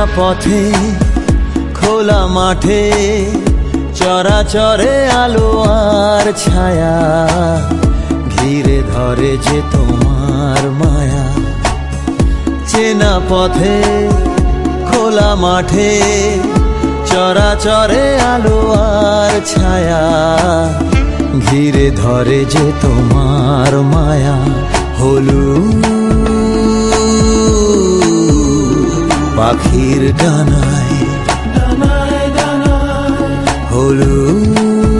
পথে খোলা মাঠে চরাচরে আলো আর ছায়া ঘিরে ধরে যে তোমার মায়া। চেনা পথে খোলা মাঠে চরাচরে আলো আর ছায়া ঘিরে ধরে যে তোমার মায়া। হলুদ পাখির ডানায় হলুদ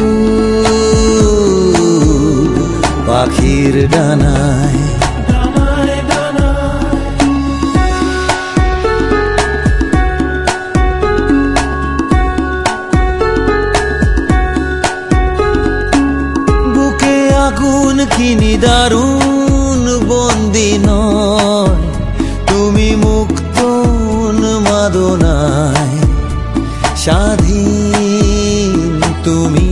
পাখির ডানায় বুকে আগুন কি নিদারুণ বন্দি নয় তুমি মুক্ত উন্মাদনায় স্বাধীন তুমি।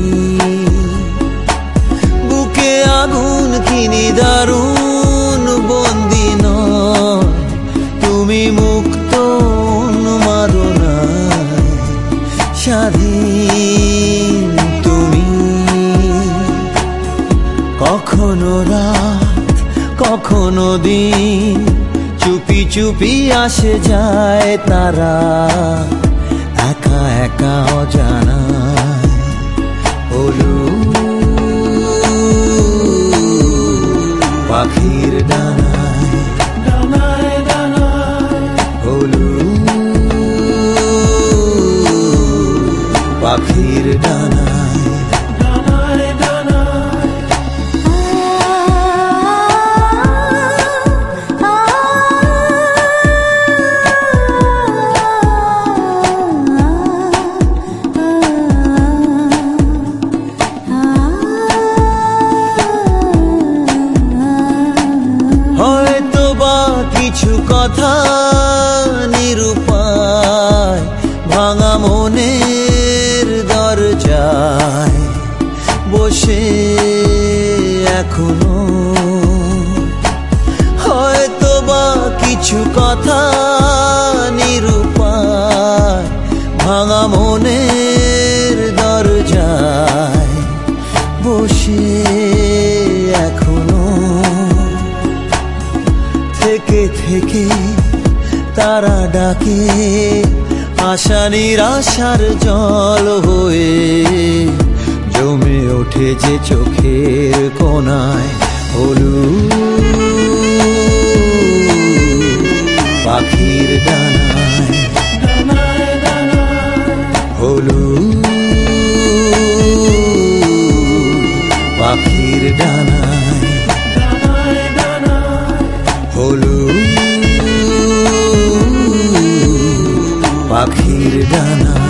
বুকে আগুন কি নিদারুণ বন্দি নয় তুমি মুক্ত উন্মাদনায় স্বাধীন তুমি। কখনো রাত কখনো দিন চুপি চুপি আসে যায় তারা একা একা অজানায়। হলুদ পাখির ডানায় হলুদ পাখির ডানায় কিছু কথা নিরুপায় ভাঙা মনের দরজায় বসে এখনো হয়তো বা কিছু কথা নিরুপায় ভাঙা মনের দরজায় বসে এখনো থেকে থেকে তারা ডাকে আশা নিরাশার জল হয়ে জমে ওঠে যে চোখের কোণায়। হলুদ পাখির ডানায় হলুদ পাখির ডানায় হলুদ পাখির ডানা।